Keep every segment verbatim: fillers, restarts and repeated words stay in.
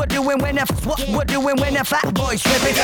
we're doing when the what we're doing when the fat boys tripping.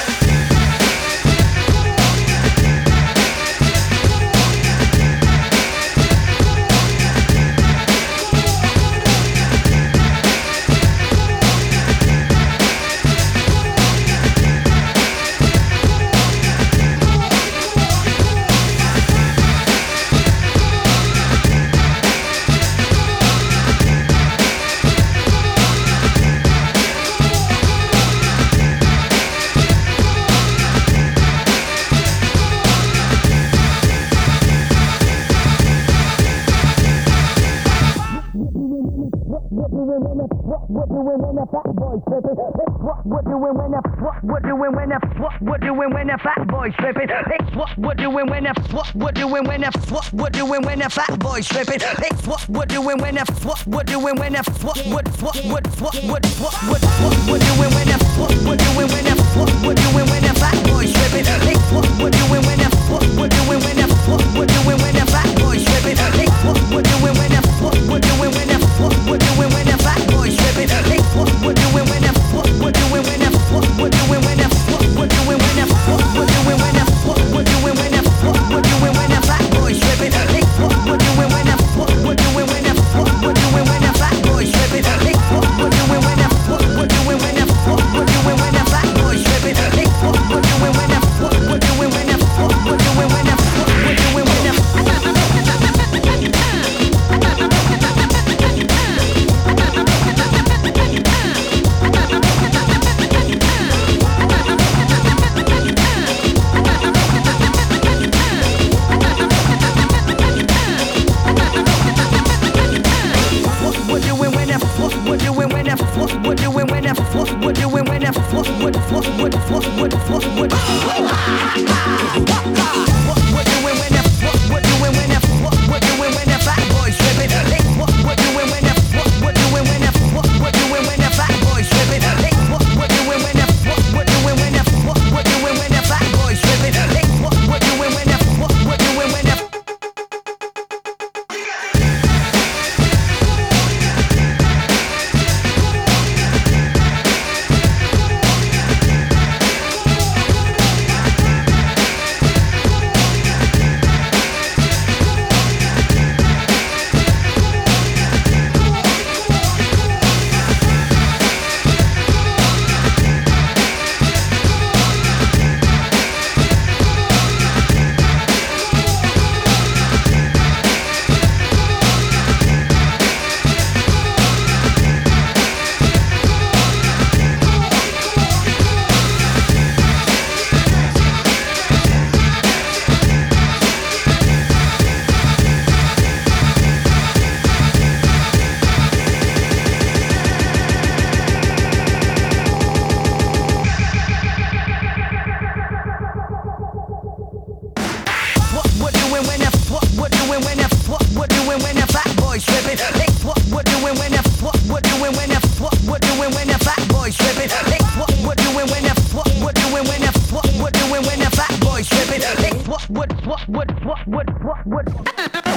What we're doing when the fat boys tripping. It's what we're doing when the what we're doing when the what we're doing when the fat boys tripping. It's what we're doing when the what we're doing when the what we're doing when the fat boys tripping. It's what we're doing when the what we're doing when the what what what what what what what what what we're doing when the what we're doing when the what we're doing when the fat boys tripping. It's what we're doing when the what we're doing when the what we're doing when the fat boys tripping. It's what we're doing when the what we're doing when the what we're doing when the fat boys tripping. It's what we're doing when the what we're doing when the what we're doing when the what we're doing when the what we're doing when the what we're doing when the what we're doing when the fat boys tripping. It's what we're doing when the what we're doing when the what we're doing when the fat boys tripping. It's what we're doing when the what we're doing when the what we're doing when the fat boys tripping. It's what we're doing when the what we're doing when the what we're doing when the what we're doing when the what what what what what what